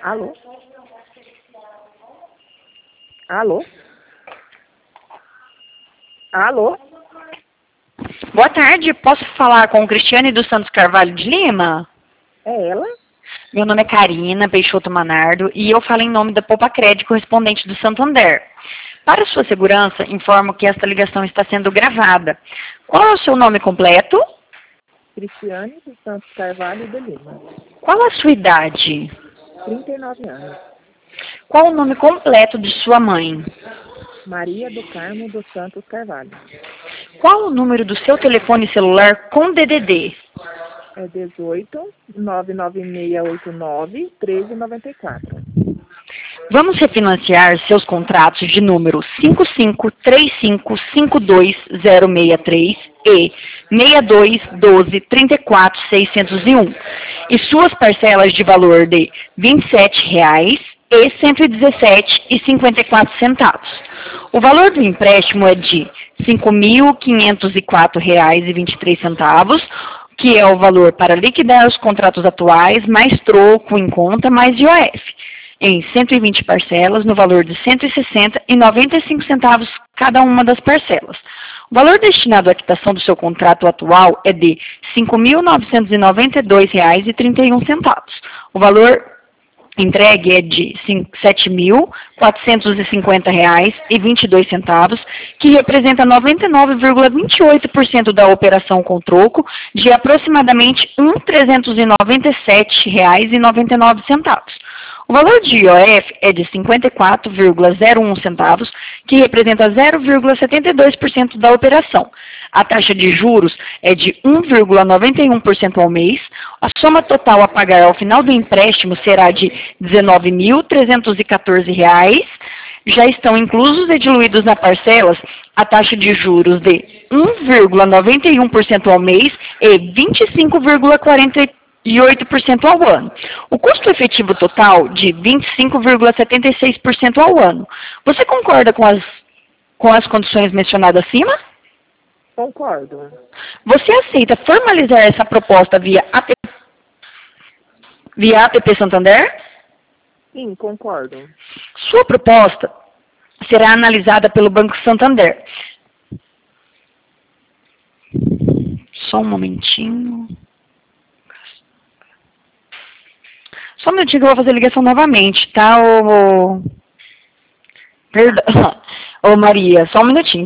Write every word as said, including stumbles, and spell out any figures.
Alô? Alô? Alô? Boa tarde, posso falar com Cristiane dos Santos Carvalho de Lima? É ela? Meu nome é Karina Peixoto Manardo e eu falo em nome da Poupa Crédito correspondente do Santander. Para sua segurança, informo que esta ligação está sendo gravada. Qual é o seu nome completo? Cristiane dos Santos Carvalho de Lima. Qual a sua idade? trinta e nove anos. Qual o nome completo de sua mãe? Maria do Carmo dos Santos Carvalho. Qual o número do seu telefone celular com D D D? É dezoito, nove nove seis oito nove, treze noventa e quatro. Vamos refinanciar seus contratos de número cinco cinco três cinco cinco dois zero seis três e seis dois um dois três quatro seiscentos e um e suas parcelas de valor de vinte e sete reais e cento e dezessete reais e cinquenta e quatro centavos. O valor do empréstimo é de cinco mil quinhentos e quatro reais e vinte e três centavos, que é o valor para liquidar os contratos atuais, mais troco em conta, mais I O F, em cento e vinte parcelas, no valor de cento e sessenta reais e noventa e cinco centavos cada uma das parcelas. O valor destinado à quitação do seu contrato atual é de cinco mil novecentos e noventa e dois reais e trinta e um centavos. O valor entregue é de sete mil quatrocentos e cinquenta reais e vinte e dois centavos, que representa noventa e nove vírgula vinte e oito por cento da operação com troco de aproximadamente um mil trezentos e noventa e sete reais e noventa e nove centavos. O valor de I O F é de cinquenta e quatro vírgula zero um centavos, que representa zero vírgula setenta e dois por cento da operação. A taxa de juros é de um vírgula noventa e um por cento ao mês. A soma total a pagar ao final do empréstimo será de dezenove mil trezentos e quatorze reais. Já estão inclusos e diluídos nas parcelas a taxa de juros de um vírgula noventa e um por cento ao mês e vinte e cinco vírgula quarenta e oito por cento ao ano. O custo efetivo total de vinte e cinco vírgula setenta e seis por cento ao ano. Você concorda com as, com as condições mencionadas acima? Concordo. Você aceita formalizar essa proposta via app, via app Santander? Sim, concordo. Sua proposta será analisada pelo Banco Santander. Só um momentinho. Só um minutinho que eu vou fazer a ligação novamente, tá, ô... Perdão. Ô, Maria, só um minutinho.